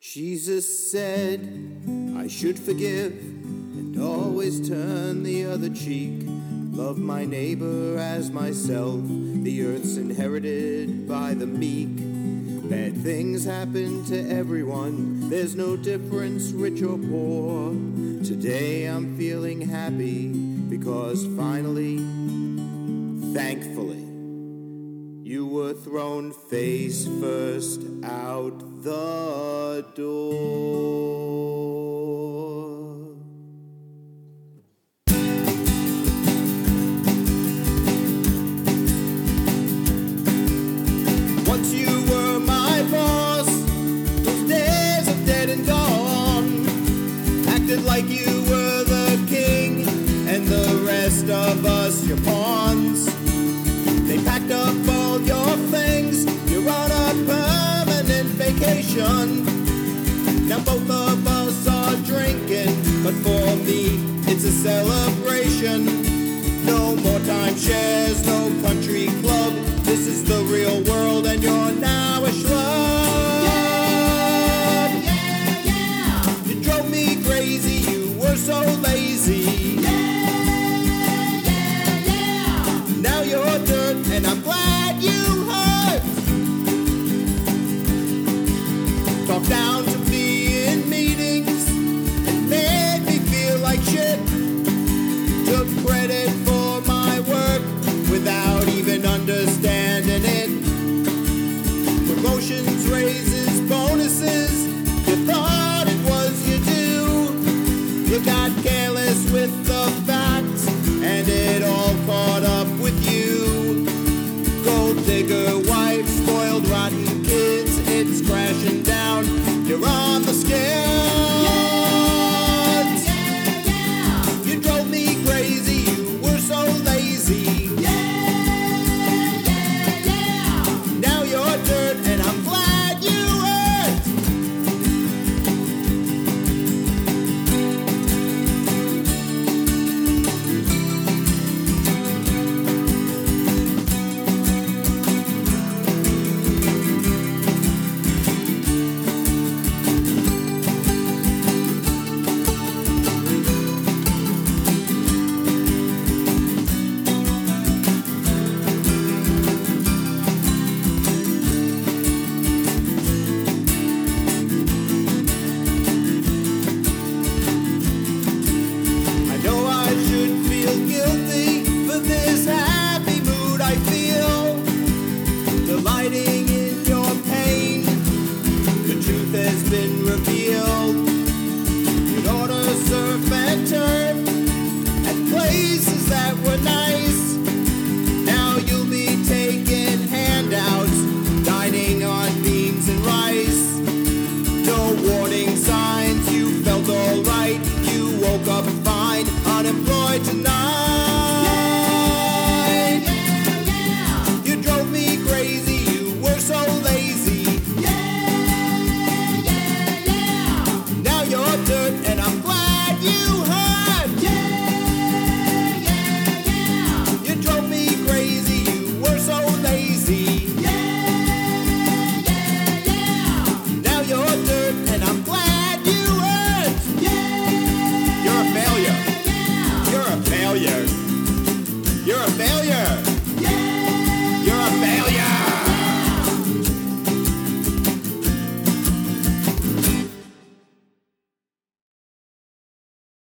Jesus said I should forgive and always turn the other cheek. Love my neighbor as myself. The earth's inherited by the meek. Bad things happen to everyone. There's no difference, rich or poor. Today I'm feeling happy because finally, thankfully, you were thrown face first out the door. Once you were my boss, those days are dead and gone. Acted like you were the king, and the rest of us your pawns. They packed up all your things, you're on a permanent vacation. Now both of us are drinking, but for me, it's a celebration. No more timeshares, no country club. This is the real world, and you're now a schlub. Yeah, yeah, yeah. You drove me crazy, you were so lazy. Yeah, yeah, yeah. Now you're dirt, and I'm glad you hurt. Talk down to me in meetings and made me feel like shit. Took credit for my work without even understanding it. Promotions, raises, bonuses,